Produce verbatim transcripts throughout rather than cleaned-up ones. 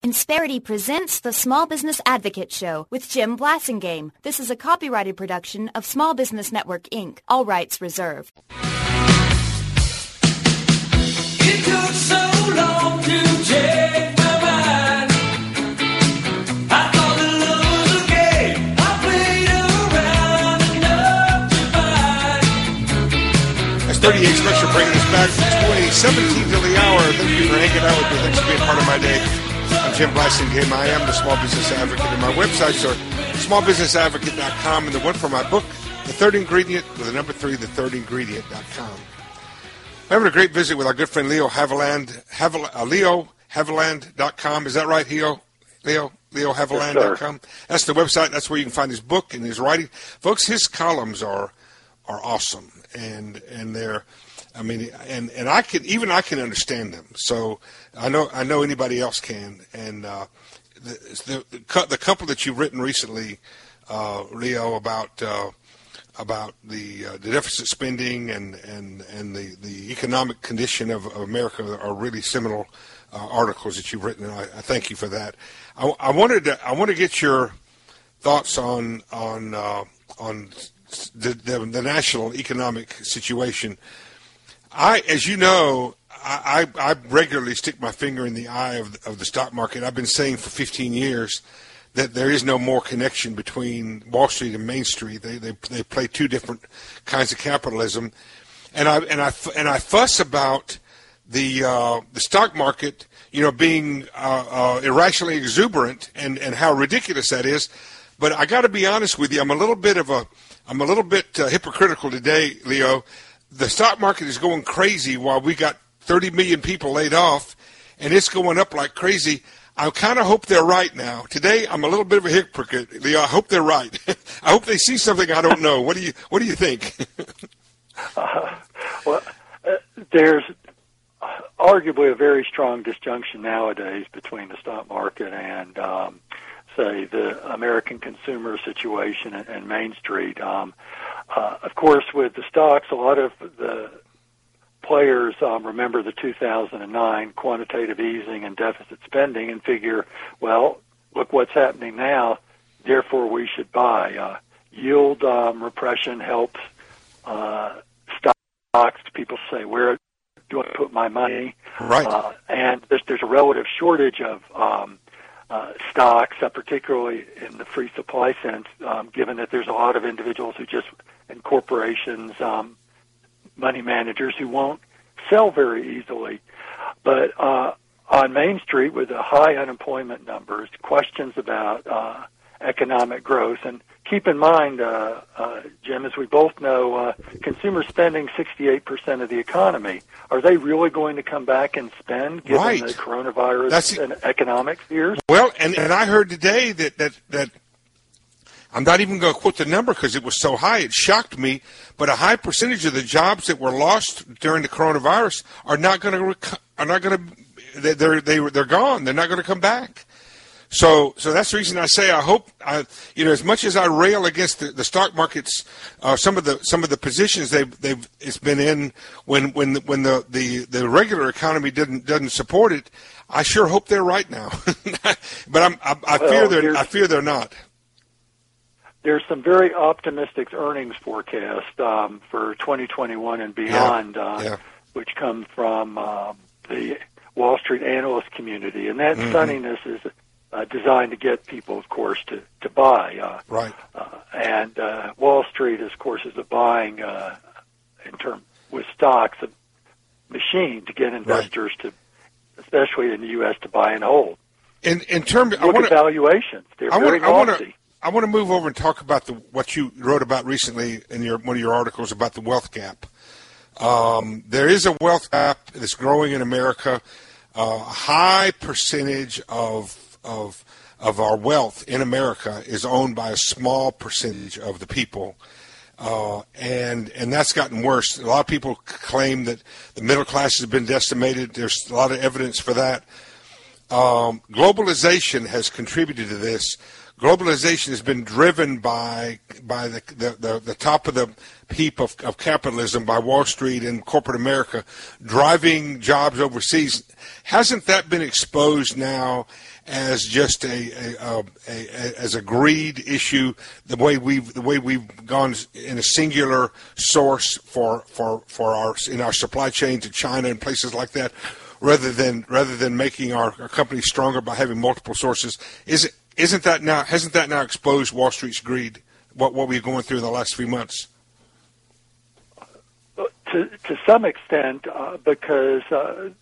Insperity presents the Small Business Advocate Show with Jim Blasingame. This is a copyrighted production of Small Business Network, Incorporated. All rights reserved. It took so long to change my mind. I thought the love was a game. I played around enough to find. That's thirty-eight Special bringing us back from twenty seventeen to the hour. Thank you for hanging out with me. Thanks for being part of my day. I'm Jim Blasingame. I am the Small Business Advocate, and my websites are small business advocate dot com and the one for my book, The Third Ingredient, with the number three, the third ingredient dot com. We're having a great visit with our good friend Leo Haviland, Haviland uh, Leo Haviland dot com. Is that right, Leo? Leo? Leo Haviland dot com? Yes, that's the website. That's where you can find his book and his writing. Folks, his columns are are awesome, and and they're, I mean, and, and I can, even I can understand them. So I know I know anybody else can. And uh, the, the the couple that you've written recently, uh, Leo, about uh, about the uh, the deficit spending and and and the, the economic condition of, of America are really seminal uh, articles that you've written. And I, I thank you for that. I, I wanted to I want to get your thoughts on on uh, on the, the the national economic situation. I, as you know, I, I, I regularly stick my finger in the eye of, of the stock market. I've been saying for fifteen years that there is no more connection between Wall Street and Main Street. They they they play two different kinds of capitalism, and I and I and I fuss about the uh, the stock market, you know, being uh, uh, irrationally exuberant and, and how ridiculous that is. But I got to be honest with you, I'm a little bit of a I'm a little bit uh, hypocritical today, Leo. The stock market is going crazy while we got thirty million people laid off, and it's going up like crazy. I kind of hope they're right now. Today, I'm a little bit of a hypocrite, Leo. I hope they're right. I hope they see something I don't know. What do you What do you think? uh, well, uh, there's arguably a very strong disjunction nowadays between the stock market and, um, say, the American consumer situation and, and Main Street. Um, Uh, of course, with the stocks, a lot of the players um, remember the two thousand nine quantitative easing and deficit spending and figure, well, look what's happening now, therefore we should buy. Uh, yield um, repression helps uh, stocks. People say, where do I put my money? Right. Uh, and there's, there's a relative shortage of um, Uh, stocks, uh, particularly in the free supply sense, um, given that there's a lot of individuals who just, and corporations, um, money managers who won't sell very easily. But uh, on Main Street, with the high unemployment numbers, questions about uh, economic growth, and keep in mind, uh, uh, Jim, as we both know, uh, consumer spending sixty-eight percent of the economy. Are they really going to come back and spend, given right. the coronavirus That's, and economic fears? Well, and, and I heard today that, that, that I'm not even going to quote the number because it was so high, it shocked me, but a high percentage of the jobs that were lost during the coronavirus are not going to rec- are not going to they're they they're gone. They're not going to come back. So, so that's the reason I say I hope, I, you know, as much as I rail against the, the stock markets, uh, some of the some of the positions they've they've it's been in when when the, when the, the, the regular economy doesn't doesn't support it, I sure hope they're right now. But I'm, I, I well, fear they're I fear they're not. There's some very optimistic earnings forecast um, for twenty twenty-one and beyond, yeah. Uh, Yeah. which come from um, the Wall Street analyst community, and that Mm-hmm. sunniness is Uh, designed to get people, of course, to to buy. Uh, Right. Uh, and uh, Wall Street, of course, is a buying uh, in term with stocks a machine to get investors right. to, especially in the U S, to buy and hold. In in terms, look I wanna, at valuations; they're I very wanna, lofty. I want to move over and talk about the what you wrote about recently in your one of your articles about the wealth gap. Um, there is a wealth gap that's growing in America. Uh, a high percentage of of of our wealth in America is owned by a small percentage of the people, uh, and and that's gotten worse. A lot of people claim that the middle class has been decimated. There's a lot of evidence for that. Um, globalization has contributed to this. globalization has been driven by by the the, the, the top of the heap of, of capitalism, by Wall Street and corporate America, driving jobs overseas. Hasn't that been exposed now as just a, a, a, a as a greed issue? The way we've the way we've gone in a singular source for for for our in our supply chain to China and places like that, rather than rather than making our, our company stronger by having multiple sources. Is it isn't that now hasn't that now exposed Wall Street's greed? What what we're going through in the last few months? To to some extent, uh, because. Uh,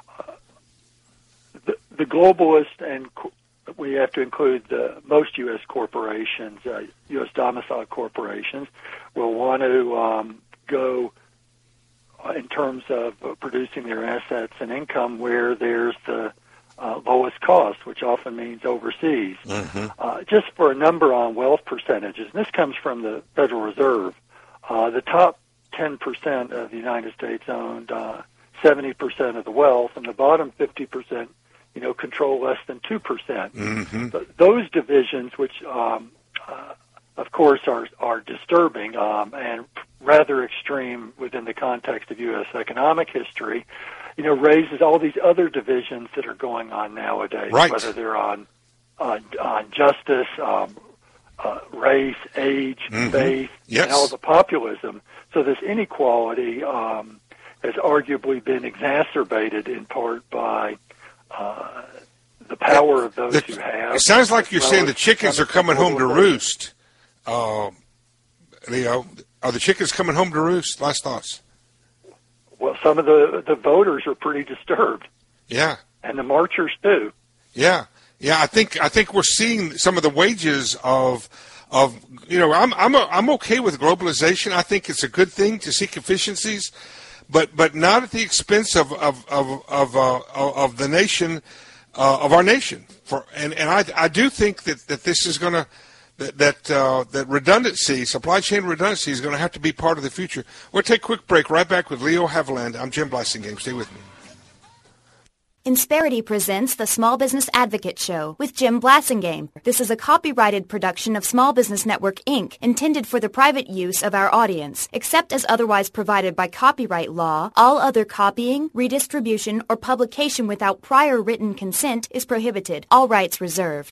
The, the globalists, and we have to include the, most U S corporations, uh, U S domiciled corporations, will want to um, go in terms of producing their assets and income where there's the uh, lowest cost, which often means overseas. Mm-hmm. Uh, just for a number on wealth percentages, and this comes from the Federal Reserve, uh, the top ten percent of the United States owned uh, seventy percent of the wealth, and the bottom fifty percent you know, control less than two percent. Mm-hmm. Those divisions, which, um, uh, of course, are are disturbing um, and rather extreme within the context of U S economic history, you know, raises all these other divisions that are going on nowadays, right. whether they're on on, on justice, um, uh, race, age, mm-hmm. faith, yes. and all the populism. So this inequality um, has arguably been exacerbated in part by Uh, the power of those the, who have. It sounds like you're saying the chickens are coming home to roost. Uh, Leo, are the chickens coming home to roost? Last thoughts. Well, some of the the voters are pretty disturbed. Yeah, and the marchers too. Yeah, yeah. I think I think we're seeing some of the wages of of you know. I'm I'm a, I'm okay with globalization. I think it's a good thing to seek efficiencies. But but not at the expense of of of of, uh, of the nation, uh, of our nation. For and, and I I do think that, that this is going to that that uh, that redundancy, supply chain redundancy, is going to have to be part of the future. We'll take a quick break. Right back with Leo Haviland. I'm Jim Blasingame. Stay with me. Insperity presents the Small Business Advocate Show with Jim Blasingame. This is a copyrighted production of Small Business Network, Incorporated, intended for the private use of our audience. Except as otherwise provided by copyright law, all other copying, redistribution, or publication without prior written consent is prohibited. All rights reserved.